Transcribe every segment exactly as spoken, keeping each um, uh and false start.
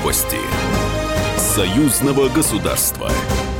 Новости союзного государства.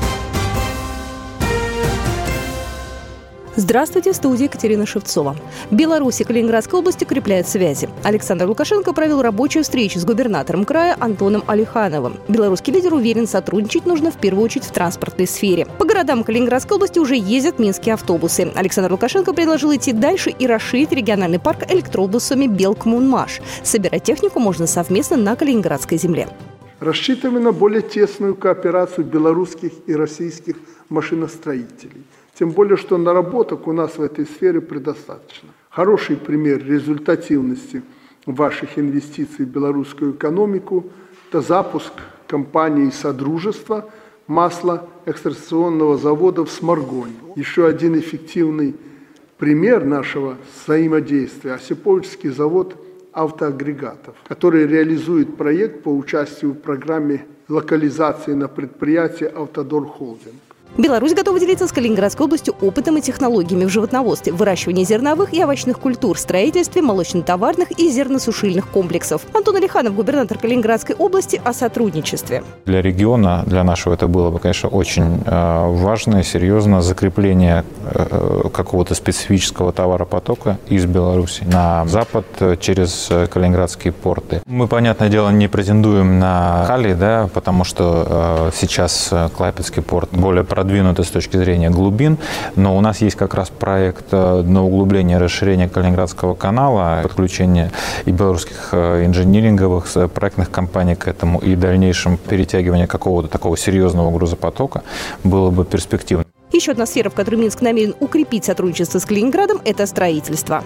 Здравствуйте, в студии Екатерина Шевцова. Беларусь и Калининградской области укрепляют связи. Александр Лукашенко провел рабочую встречу с губернатором края Антоном Алихановым. Белорусский лидер уверен, сотрудничать нужно в первую очередь в транспортной сфере. По городам Калининградской области уже ездят минские автобусы. Александр Лукашенко предложил идти дальше и расширить региональный парк электробусами «Белкмунмаш». Собирать технику можно совместно на Калининградской земле. Рассчитываем на более тесную кооперацию белорусских и российских машиностроителей. Тем более, что наработок у нас в этой сфере предостаточно. Хороший пример результативности ваших инвестиций в белорусскую экономику – это запуск компании «Содружество» маслоэкстракционного завода в Сморгоне. Еще один эффективный пример нашего взаимодействия – Осиповичский завод автоагрегатов, который реализует проект по участию в программе локализации на предприятии «Автодор Холдинг». Беларусь готова делиться с Калининградской областью опытом и технологиями в животноводстве, выращивании зерновых и овощных культур, строительстве молочно-товарных и зерносушильных комплексов. Антон Алиханов, губернатор Калининградской области, о сотрудничестве. Для региона, для нашего это было бы, конечно, очень важно и серьезно закрепление какого-то специфического товаропотока из Беларуси на запад через калининградские порты. Мы, понятное дело, не претендуем на Калий, да, потому что сейчас Клайпедский порт более продвинуты с точки зрения глубин, но у нас есть как раз проект на углубление и расширение Калининградского канала, подключение и белорусских инжиниринговых проектных компаний к этому, и дальнейшем перетягивание какого-то такого серьезного грузопотока было бы перспективно. Еще одна сфера, в которой Минск намерен укрепить сотрудничество с Калининградом – это строительство.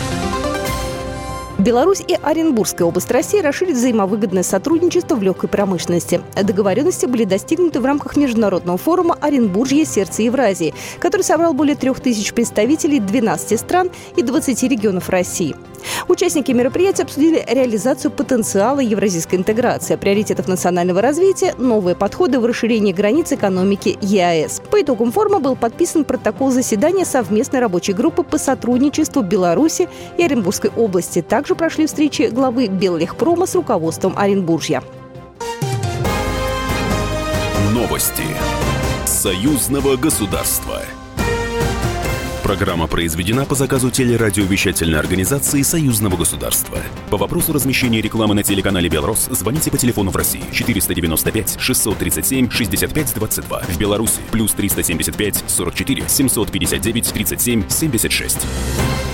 Беларусь и Оренбургская область России расширят взаимовыгодное сотрудничество в легкой промышленности. Договоренности были достигнуты в рамках международного форума «Оренбуржье. Сердце Евразии», который собрал более трех тысяч представителей двенадцати стран и двадцати регионов России. Участники мероприятия обсудили реализацию потенциала евразийской интеграции, приоритетов национального развития, новые подходы в расширении границ экономики ЕАЭС. По итогам форума был подписан протокол заседания совместной рабочей группы по сотрудничеству Беларуси и Оренбургской области. Также прошли встречи главы Беллегпрома с руководством Оренбуржья. Новости союзного государства. Программа произведена по заказу телерадиовещательной организации Союзного государства. По вопросу размещения рекламы на телеканале «Белрос» звоните по телефону в России четыреста девяносто пять шестьсот тридцать семь шестьдесят пять двадцать два. В Беларуси плюс триста семьдесят пять сорок четыре семьсот пятьдесят девять тридцать семь семьдесят шесть.